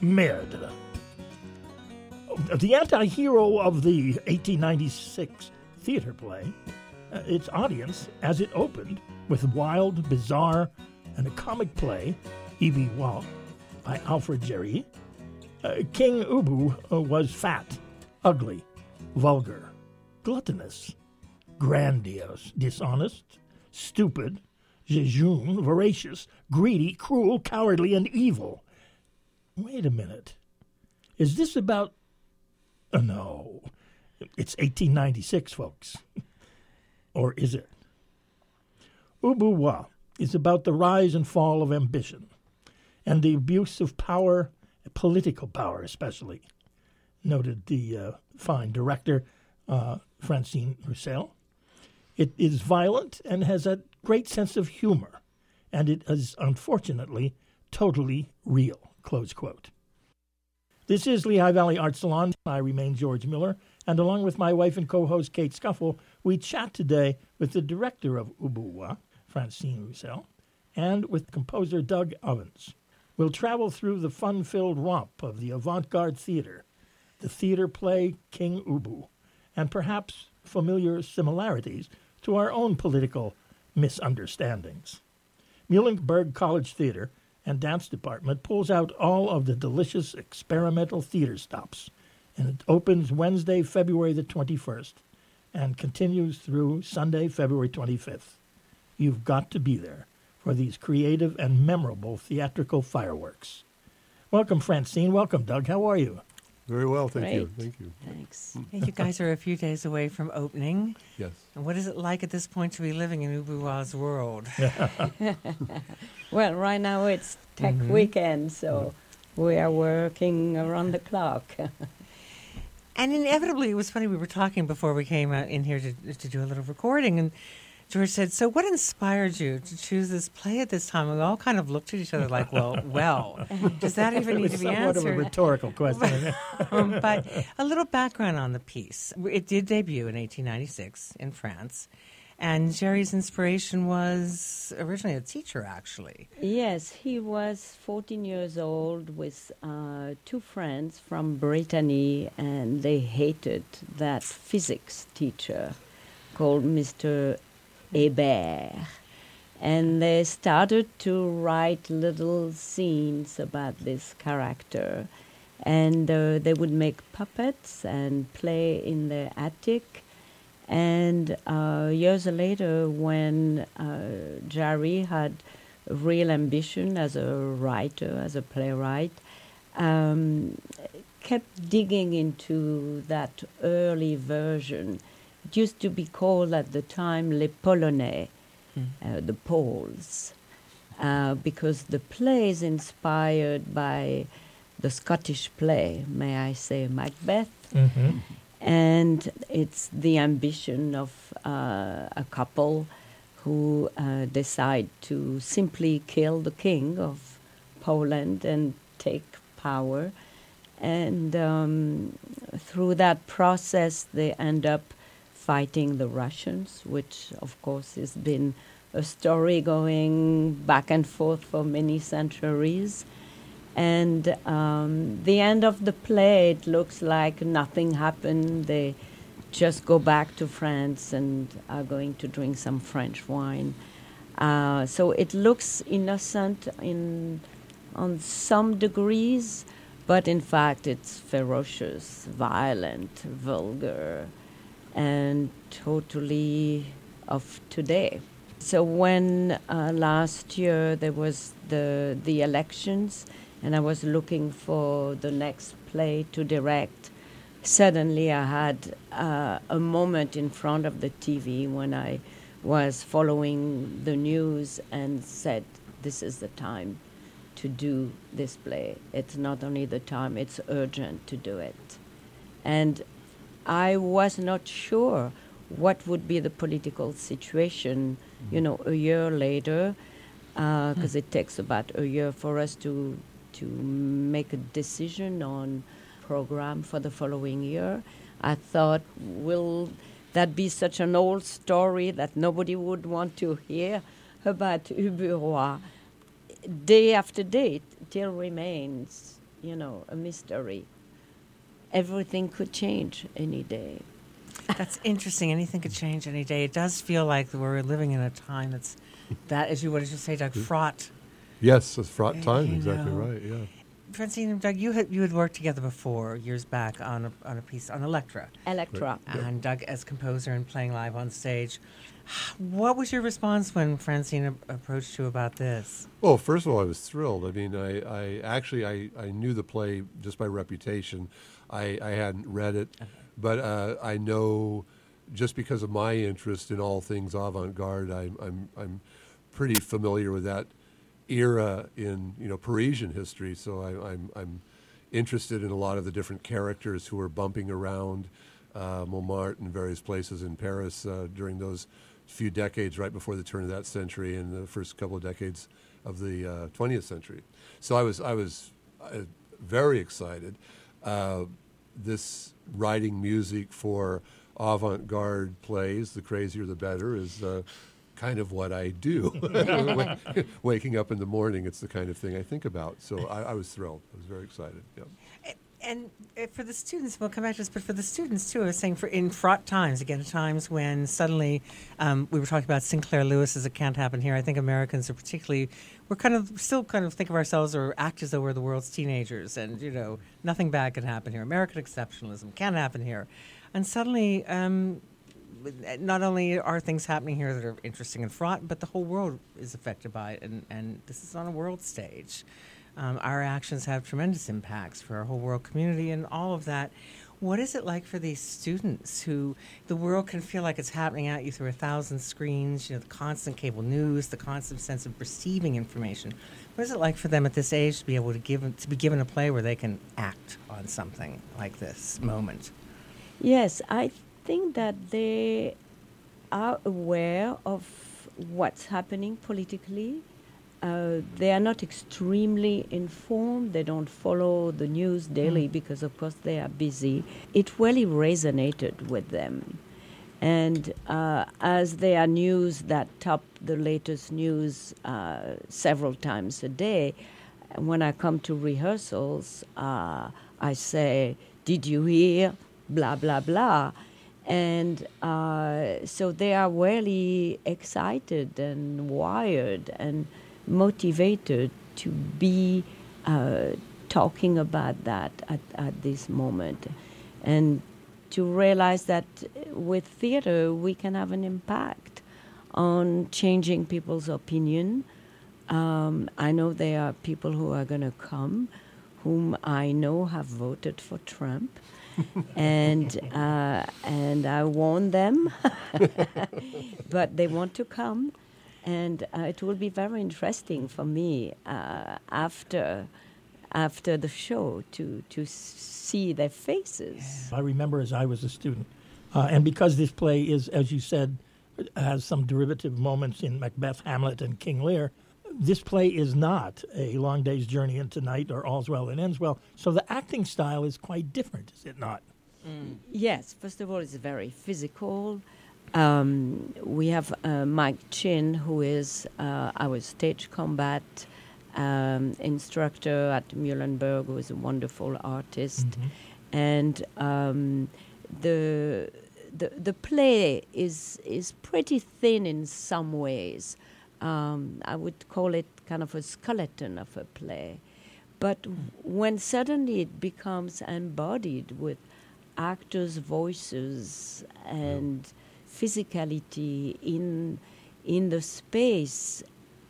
Merde. The anti-hero of the 1896 theater play, its audience, as it opened with wild, bizarre, and a comic play, Ibi Wa, by Alfred Jarry, King Ubu was fat, ugly, vulgar, gluttonous, grandiose, dishonest, stupid, jejune, voracious, greedy, cruel, cowardly, and evil. Wait a minute. Is this about... no. It's 1896, folks. Or is it? Ubu Wa is about the rise and fall of ambition and the abuse of power, political power especially, noted the fine director Francine Roussel. It is violent and has a great sense of humor, and it is unfortunately totally real, close quote. This is Lehigh Valley Art Salon. I remain George Miller, and along with my wife and co-host Kate Scuffle, we chat today with the director of Ubu Wa, Francine Roussel, and with composer Doug Ovens. We'll travel through the fun-filled romp of the avant-garde theater, the theater play King Ubu, and perhaps familiar similarities to our own political misunderstandings. Muhlenberg College Theater and Dance Department pulls out all of the delicious experimental theater stops, and it opens Wednesday, February the 21st, and continues through Sunday, February 25th. You've got to be there for these creative and memorable theatrical fireworks. Welcome, Francine. Welcome, Doug. How are you? Very well, thank Great. you. Thank you. Thanks. You guys are a few days away from opening. Yes. And what is it like at this point to be living in Ubu Wa's world? Well, right now it's tech weekend, so we are working around the clock. And inevitably, it was funny, we were talking before we came in here to do a little recording, and George said, so what inspired you to choose this play at this time? And we all kind of looked at each other like, well, does that even need to be Somewhat of a answered? rhetorical question. But a little background on the piece. It did debut in 1896 in France, and Jerry's inspiration was originally a teacher, actually. Yes, he was 14 years old with two friends from Brittany, and they hated that physics teacher called Mr. Hébert. And they started to write little scenes about this character. And they would make puppets and play in the attic. And years later, when Jarry had real ambition as a writer, as a playwright, kept digging into that early version. It used to be called at the time Les Polonais, the Poles, because the play is inspired by the Scottish play, may I say, Macbeth. Mm-hmm. And it's the ambition of a couple who decide to simply kill the king of Poland and take power. And through that process, they end up fighting the Russians, which, of course, has been a story going back and forth for many centuries. And the end of the play, it looks like nothing happened. They just go back to France and are going to drink some French wine. So it looks innocent on some degrees, but in fact it's ferocious, violent, vulgar, and totally of today. So when last year there was the elections, and I was looking for the next play to direct, suddenly I had a moment in front of the TV when I was following the news and said, this is the time to do this play. It's not only the time, it's urgent to do it. And I was not sure what would be the political situation, a year later, because it takes about a year for us to make a decision on program for the following year. I thought, will that be such an old story that nobody would want to hear about Ubu Roi? Day after day, it still remains a mystery. Everything could change any day. That's interesting. Anything could change any day. It does feel like we're living in a time that, as you, what did you say, Doug, fraught. Yes, it's fraught time. You Exactly know. right. Yeah. Francine and Doug, you had worked together before years back on a piece on Electra, Electra. and Doug as composer and playing live on stage. What was your response when Francine approached you about this? Well, first of all, I was thrilled. I mean, I knew the play just by reputation. I hadn't read it, but I know just because of my interest in all things avant-garde, I'm pretty familiar with that era in Parisian history. So I'm interested in a lot of the different characters who were bumping around Montmartre and various places in Paris during those few decades right before the turn of that century and the first couple of decades of the 20th century. So I was very excited. This writing music for avant-garde plays, the crazier the better, is kind of what I do. Waking up in the morning, it's the kind of thing I think about. So I was thrilled. I was very excited. Yeah. And for the students, we'll come back to this, but for the students too, I was saying in fraught times, again, times when suddenly we were talking about Sinclair Lewis as It Can't Happen Here. I think Americans are we're still think of ourselves or act as though we're the world's teenagers and, nothing bad can happen here. American exceptionalism can't happen here. And suddenly, not only are things happening here that are interesting and fraught, but the whole world is affected by it, and this is on a world stage. Our actions have tremendous impacts for our whole world community and all of that. What is it like for these students who the world can feel like it's happening at you through 1,000 screens, the constant cable news, the constant sense of receiving information? What is it like for them at this age to be able to be given a play where they can act on something like this moment? Yes, I think that they are aware of what's happening politically. They are not extremely informed. They don't follow the news daily because, of course, they are busy. It really resonated with them. And as there are news that top the latest news several times a day, when I come to rehearsals, I say, "Did you hear? Blah, blah, blah." And so they are really excited and wired and motivated to be talking about that at this moment, and to realize that with theater we can have an impact on changing people's opinion. I know there are people who are going to come whom I know have voted for Trump. and I warn them, but they want to come. And it will be very interesting for me after the show to see their faces. I remember as I was a student, and because this play is, as you said, has some derivative moments in Macbeth, Hamlet, and King Lear, this play is not A Long Day's Journey into Night or All's Well that Ends Well. So the acting style is quite different, is it not? Yes, first of all, it's very physical. We have Mike Chin, who is our stage combat instructor at Muhlenberg, who is a wonderful artist. And the play is pretty thin in some ways. I would call it kind of a skeleton of a play. But when suddenly it becomes embodied with actors' voices and physicality in the space,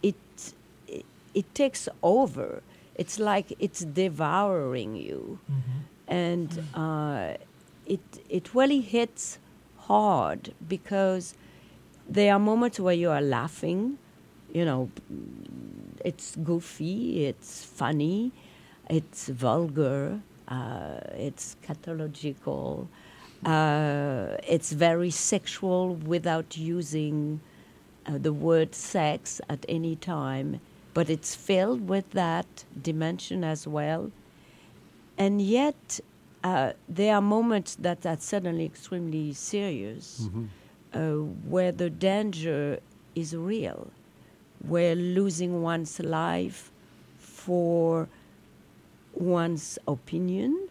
it takes over. It's like it's devouring you, and it really hits hard because there are moments where you are laughing. It's goofy, it's funny, it's vulgar, it's scatological. It's very sexual without using the word sex at any time, but it's filled with that dimension as well. And yet, there are moments that are suddenly extremely serious, where the danger is real, where losing one's life for one's opinion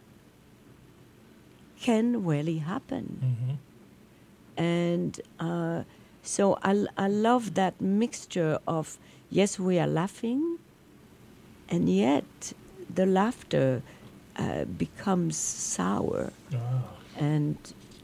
can really happen. And so I love that mixture of, yes, we are laughing, and yet the laughter becomes sour and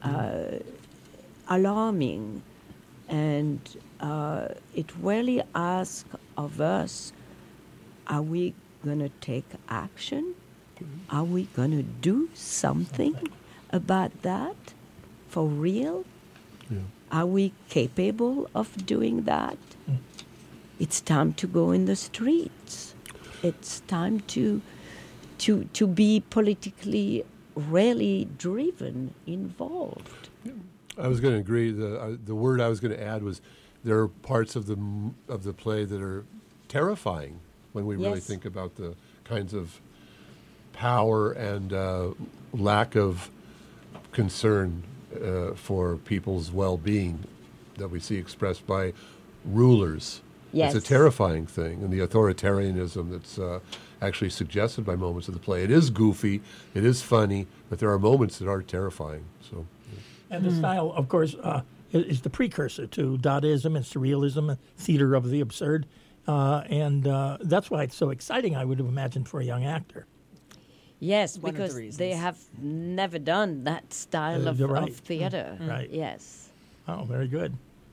alarming. And it really asks of us, are we going to take action? Are we going to do something about that for real? Yeah. Are we capable of doing that? It's time to go in the streets. It's time to be politically really driven, involved. I was going to agree. The word I was going to add was there are parts of the play that are terrifying when we really Yes. think about the kinds of power and lack of concern for people's well-being that we see expressed by rulers. Yes. It's a terrifying thing, and the authoritarianism that's actually suggested by moments of the play. It is goofy, it is funny, but there are moments that are terrifying. So, And the style, of course, is the precursor to Dadaism and Surrealism, theater of the absurd. And that's why it's so exciting, I would have imagined, for a young actor. Yes, One of the because they reasons. have never done that style You're right. of theater. Right. Yes. Oh, very good.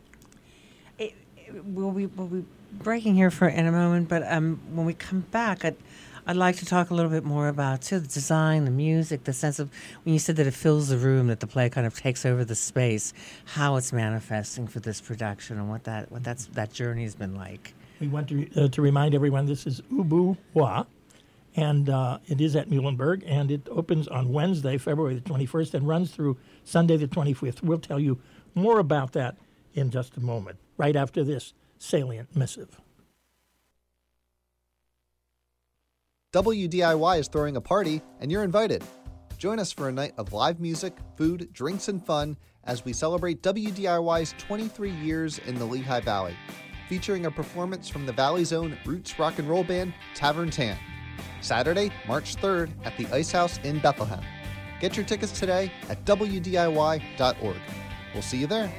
We'll be breaking here in a moment, but when we come back, I'd like to talk a little bit more about the design, the music, the sense of when you said that it fills the room, that the play kind of takes over the space, how it's manifesting for this production, and what that journey has been like. We want to remind everyone this is Ubu Wa, and it is at Muhlenberg, and it opens on Wednesday, February the 21st, and runs through Sunday the 25th. We'll tell you more about that in just a moment, right after this salient missive. WDIY is throwing a party, and you're invited. Join us for a night of live music, food, drinks, and fun as we celebrate WDIY's 23 years in the Lehigh Valley, featuring a performance from the Valley's own roots rock and roll band, Tavern Tan. Saturday, March 3rd at the Ice House in Bethlehem. Get your tickets today at WDIY.org. We'll see you there.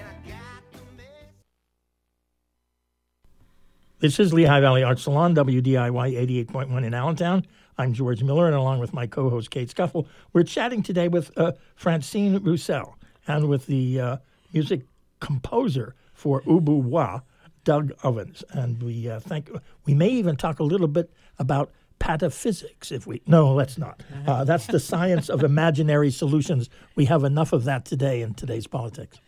This is Lehigh Valley Arts Salon, WDIY 88.1 in Allentown. I'm George Miller, and along with my co-host Kate Scuffle, we're chatting today with Francine Roussel and with the music composer for Ubu Wa, Doug Ovens. And we may even talk a little bit about pataphysics if we... No, let's not. That's the science of imaginary solutions. We have enough of that today in today's politics.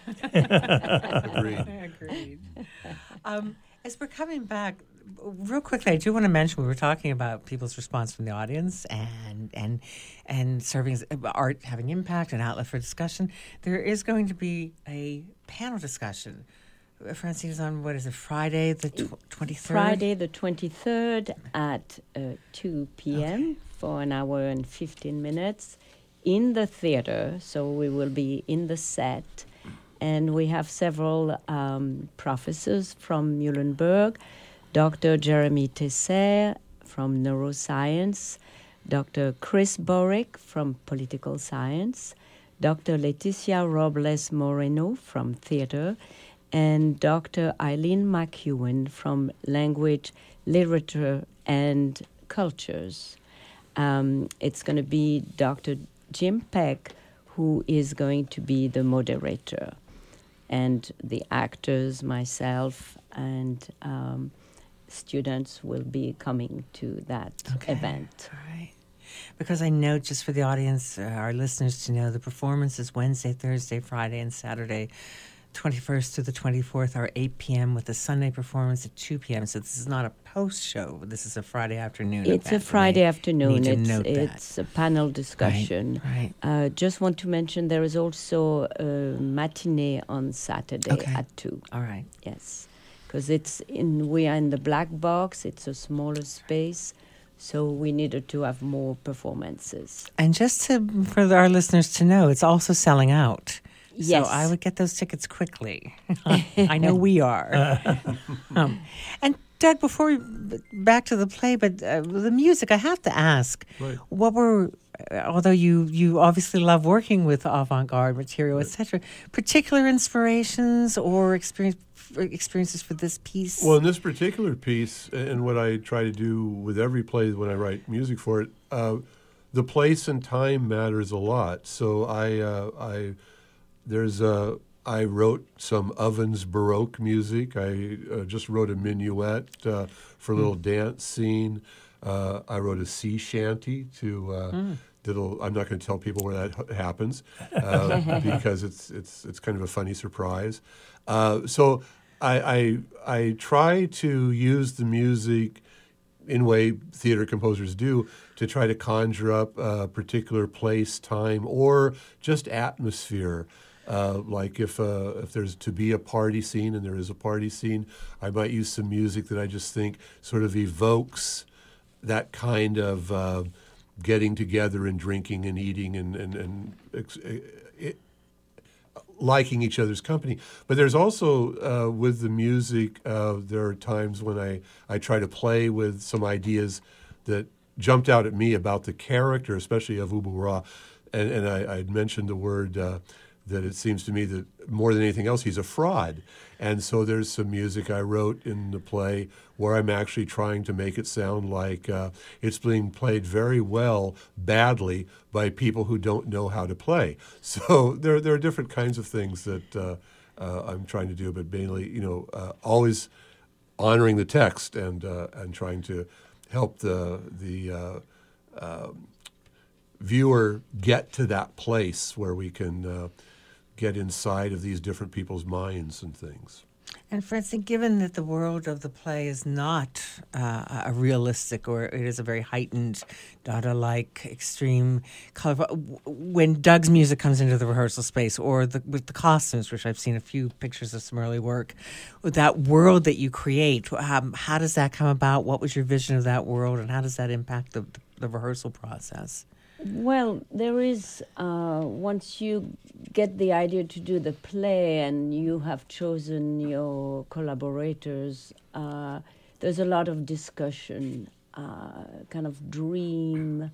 agreed. As we're coming back, real quickly, I do want to mention we were talking about people's response from the audience and serving as art having impact and outlet for discussion. There is going to be a panel discussion. Francine is on, what is it, Friday the 23rd? Friday the 23rd at 2 p.m. for an hour and 15 minutes in the theater. So we will be in the set. And we have several professors from Muhlenberg, Dr. Jeremy Tesser from neuroscience, Dr. Chris Borick from political science, Dr. Leticia Robles Moreno from theater, and Dr. Eileen McEwen from language, literature, and cultures. It's going to be Dr. Jim Peck, who is going to be the moderator. And the actors, myself, and students will be coming to that event. All right. Because I know, just for the audience, our listeners to know, the performance is Wednesday, Thursday, Friday, and Saturday, 21st through the 24th, are 8 p.m. with the Sunday performance at 2 p.m. So this is not a post-show. This is a Friday afternoon It's event. a Friday afternoon. Need to note It's a panel discussion. Right. Just want to mention there is also a matinee on Saturday at 2. All right. Yes, because we are in the black box. It's a smaller space, so we needed to have more performances. And just for our listeners to know, it's also selling out. Yes. So I would get those tickets quickly. I know we are. And Doug, before we back to the play, but the music, I have to ask, Right. what were, although you obviously love working with avant-garde material, etc., particular inspirations or experiences for this piece? Well, in this particular piece, and what I try to do with every play when I write music for it, the place and time matters a lot. So I wrote some Ovens Baroque music. I just wrote a minuet for a little dance scene. I wrote a sea shanty to. I'm not going to tell people where that happens because it's kind of a funny surprise. So I try to use the music in a way theater composers do to try to conjure up a particular place, time, or just atmosphere. Like if there's to be a party scene, and there is a party scene, I might use some music that I just think sort of evokes that kind of getting together and drinking and eating and liking each other's company. But there's also, with the music, there are times when I try to play with some ideas that jumped out at me about the character, especially of Ubu Ra. And I'd mentioned the word that it seems to me that more than anything else, he's a fraud. And so there's some music I wrote in the play where I'm actually trying to make it sound like it's being played very well, badly, by people who don't know how to play. So there are different kinds of things that I'm trying to do, but mainly, always honoring the text and trying to help the viewer get to that place where we can get inside of these different people's minds and things. And Francine, given that the world of the play is not a realistic, or it is a very heightened, Dada-like, extreme, colorful, when Doug's music comes into the rehearsal space, or with the costumes, which I've seen a few pictures of some early work, that world that you create, how does that come about? What was your vision of that world, and how does that impact the rehearsal process? Well, there is, once you get the idea to do the play and you have chosen your collaborators, there's a lot of discussion, kind of dream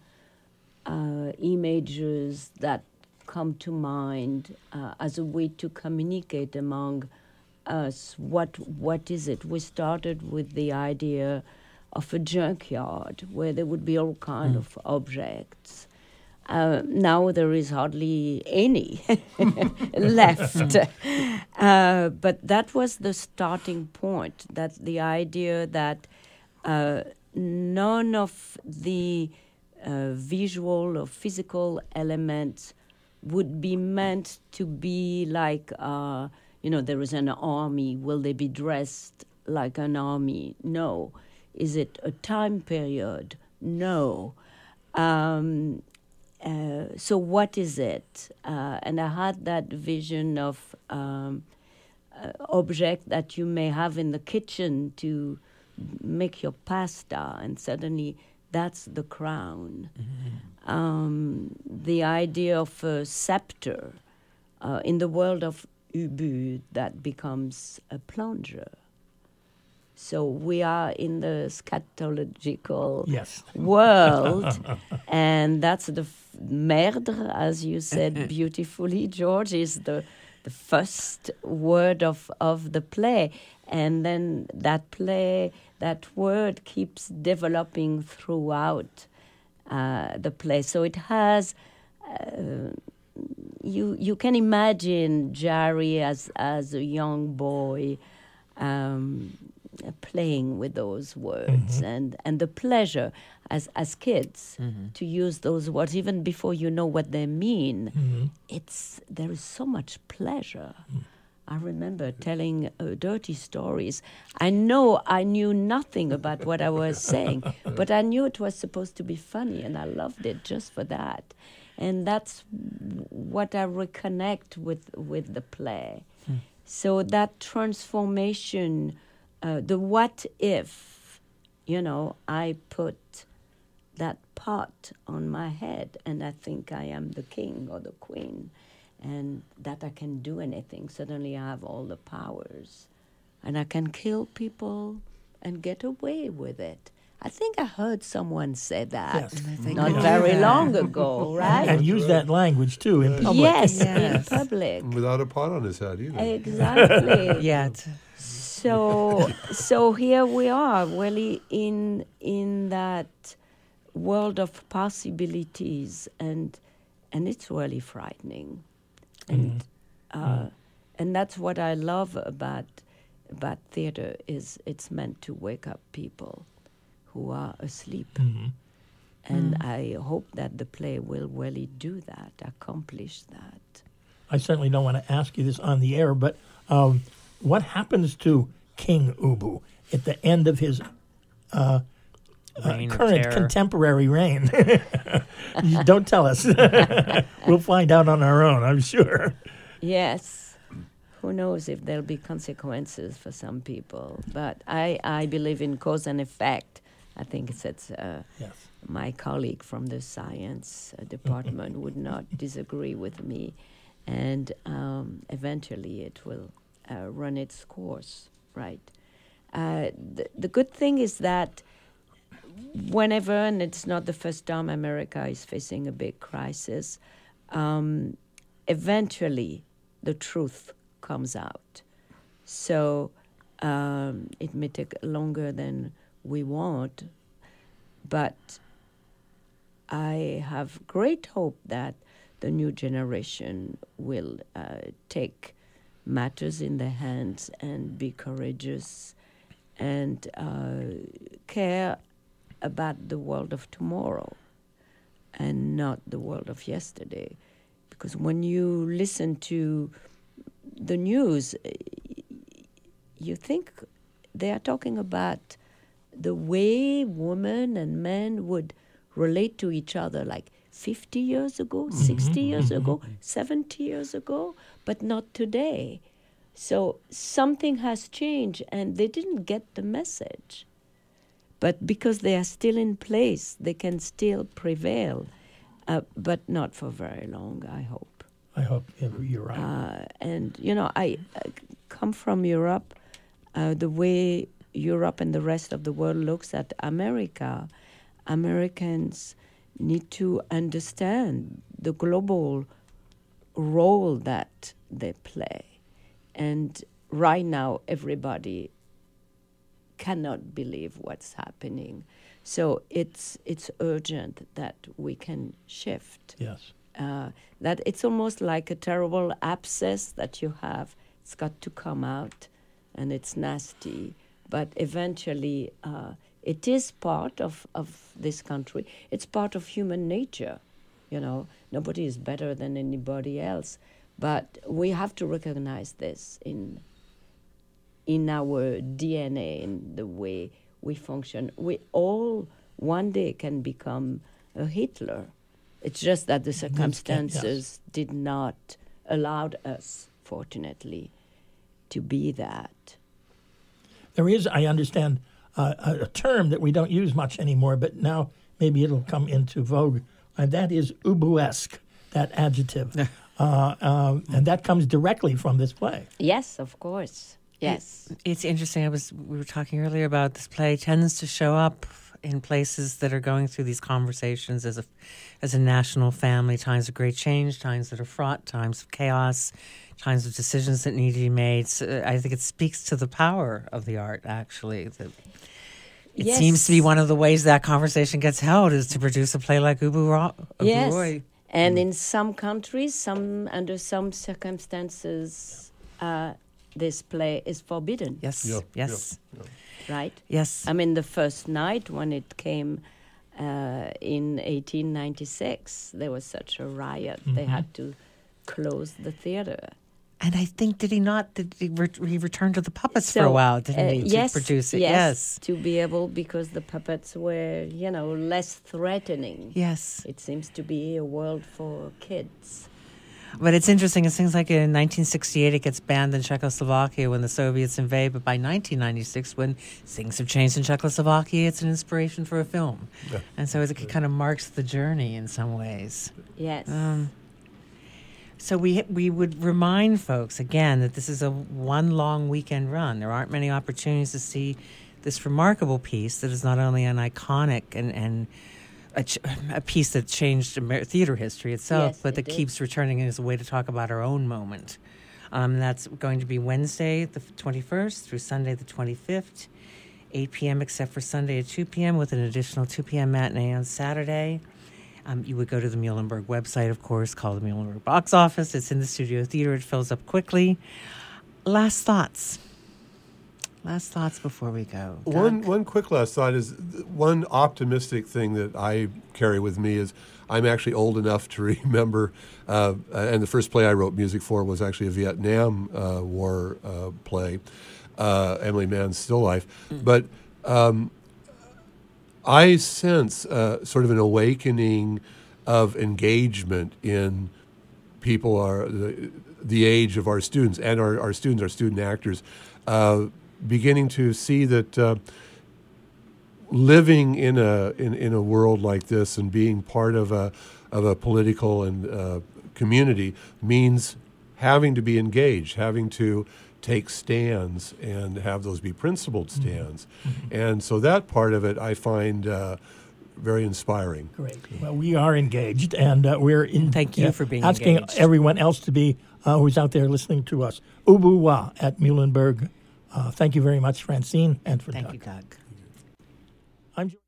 images that come to mind as a way to communicate among us. What is it? We started with the idea of a junkyard where there would be all kind of objects. Now there is hardly any left. But that was the starting point, that the idea that none of the visual or physical elements would be meant to be like, there is an army. Will they be dressed like an army? No. Is it a time period? No. So what is it? And I had that vision of object that you may have in the kitchen to make your pasta, and suddenly that's the crown. Mm-hmm. The idea of a scepter in the world of Ubu that becomes a plunger. So we are in the scatological world, and that's the merdre, as you said beautifully, George, is the first word of the play. And then that word keeps developing throughout the play. So it has, you can imagine Jari as a young boy, playing with those words, and the pleasure as kids to use those words even before you know what they mean. There is so much pleasure. I remember telling dirty stories. I know I knew nothing about what I was saying, but I knew it was supposed to be funny, and I loved it just for that. And that's what I reconnect with the play. So that transformation. The what if, I put that pot on my head and I think I am the king or the queen and that I can do anything. Suddenly I have all the powers and I can kill people and get away with it. I think I heard someone say that Yes. not very long ago, right? And use that language, too, in public. Yes, in Yes. public. Without a pot on his head either. Exactly. Yet. So here we are, really in that world of possibilities, and it's really frightening, and that's what I love about theater, is it's meant to wake up people who are asleep, and I hope that the play will really do that, accomplish that. I certainly don't want to ask you this on the air, but what happens to King Ubu at the end of his Reign of current terror. contemporary reign? You don't tell us. We'll find out on our own, I'm sure. Yes. Who knows if there'll be consequences for some people. But I believe in cause and effect. I think it's Yes. my colleague from the science department would not disagree with me. And eventually it will run its course, right? The good thing is that whenever, and it's not the first time America is facing a big crisis, eventually the truth comes out. So it may take longer than we want, but I have great hope that the new generation will take matters in their hands and be courageous and care about the world of tomorrow and not the world of yesterday. Because when you listen to the news, you think they are talking about the way women and men would relate to each other like 50 years ago, 60 years ago, 70 years ago, but not today. So something has changed, and they didn't get the message. But because they are still in place, they can still prevail, but not for very long, I hope. I hope you're right. And, I come from Europe. The way Europe and the rest of the world looks at America, Americans need to understand the global role that they play. And right now, everybody cannot believe what's happening. So it's urgent that we can shift. Yes. That it's almost like a terrible abscess that you have. It's got to come out, and it's nasty. But eventually, it is part of this country. It's part of human nature. Nobody is better than anybody else. But we have to recognize this in our DNA, in the way we function. We all one day can become a Hitler. It's just that the circumstances did not allow us, fortunately, to be that. There is, I understand, a term that we don't use much anymore, but now maybe it'll come into vogue, and that is Ubuesque, that adjective. And that comes directly from this play. Yes, of course. Yes. It's interesting. We were talking earlier about this play tends to show up in places that are going through these conversations as a national family, times of great change, times that are fraught, times of chaos, times of decisions that need to be made. So I think it speaks to the power of the art, actually. It seems to be one of the ways that conversation gets held is to produce a play like Ubu Yes. Roy. And in some countries, under some circumstances, this play is forbidden. Yes. Yeah, Yes. yeah. Right? Yes. I mean, the first night when it came in 1896, there was such a riot. They had to close the theater. And I think, did he return to the puppets for a while, didn't he, yes, to produce it? Yes, to be able, because the puppets were, less threatening. Yes. It seems to be a world for kids. But it's interesting. It seems like in 1968 it gets banned in Czechoslovakia when the Soviets invade. But by 1996, when things have changed in Czechoslovakia, it's an inspiration for a film. Yeah. And so it kind of marks the journey in some ways. Yes. So we would remind folks, again, that this is a one long weekend run. There aren't many opportunities to see this remarkable piece that is not only an iconic and a piece that changed theater history itself, Yes, but that it did. keeps returning as a way to talk about our own moment. That's going to be Wednesday, the 21st, through Sunday, the 25th, 8 p.m., except for Sunday at 2 p.m., with an additional 2 p.m. matinee on Saturday. You would go to the Muhlenberg website, of course, call the Muhlenberg box office. It's in the Studio Theater. It fills up quickly. Last thoughts. Last thoughts before we go. Doug? One quick last thought is one optimistic thing that I carry with me is I'm actually old enough to remember, and the first play I wrote music for was actually a Vietnam War play, Emily Mann's Still Life. But I sense sort of an awakening of engagement in people the age of our students and our students, our student actors, beginning to see that living in a world like this and being part of a political and community means having to be engaged, having to take stands and have those be principled stands. Mm-hmm. And so that part of it I find very inspiring. Great. Well, we are engaged, and we're Thank you for being asking engaged. everyone else to be who's out there listening to us. Ubu wa at Muhlenberg. Thank you very much, Francine, and for Thank Doug. you, Doug. I'm